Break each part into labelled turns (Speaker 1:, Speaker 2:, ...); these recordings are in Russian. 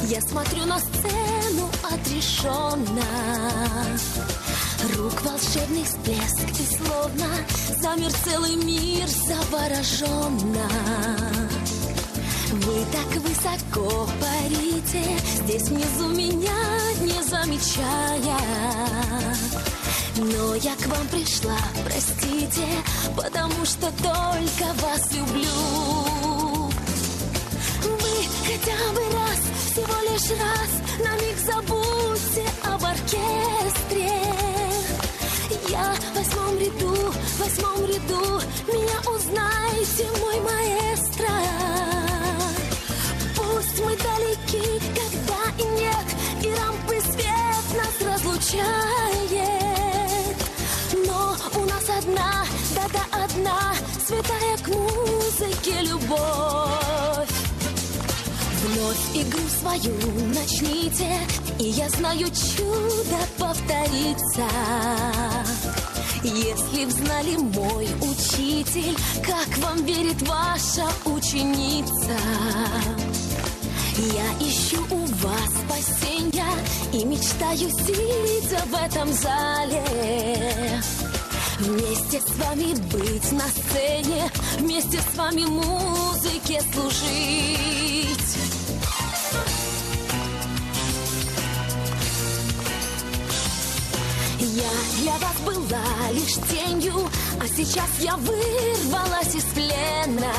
Speaker 1: Я смотрю на сцену отрешенно. Рук волшебный всплеск, и словно замер целый мир завороженно. Вы так высоко парите, здесь внизу меня не замечая. Но я к вам пришла, простите, потому что только вас люблю. Вы хотя бы раз, всего лишь раз, на миг забудьте об оркестре. Я в восьмом ряду, меня узнайте, мой маэстро. Пусть мы далеки, когда и нет, и рампы свет нас разлучает. Но у нас одна, да-да одна, святая к музыке любовь. Вновь игру свою начните, и я знаю, чудо повторится. Если б знали, мой учитель, как вам верит ваша ученица. Я ищу у вас спасенья и мечтаю, сидя в этом зале, вместе с вами быть на сцене, вместе с вами музыке служить. Я для вас была лишь тенью, а сейчас я вырвалась из плена.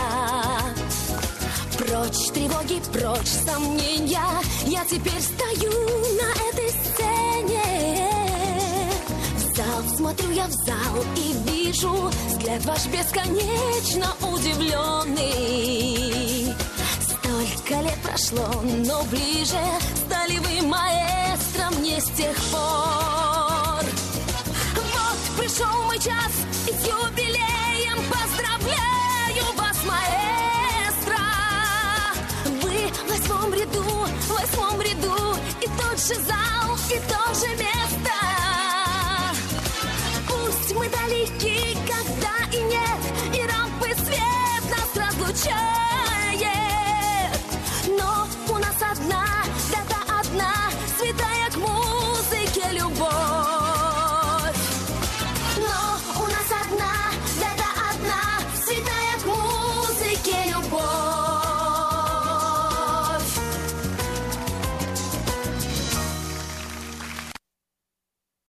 Speaker 1: Прочь тревоги, прочь сомнения, я теперь стою на этой сцене. В зал смотрю я в зал и вижу взгляд ваш бесконечно удивленный. Столько лет прошло, но ближе стали вы, маэстро, мне с тех пор. Вот пришел мой час, и с юбилеем поздравляю вас, маэстро. Вы в восьмом ряду, и тот же зал, и тот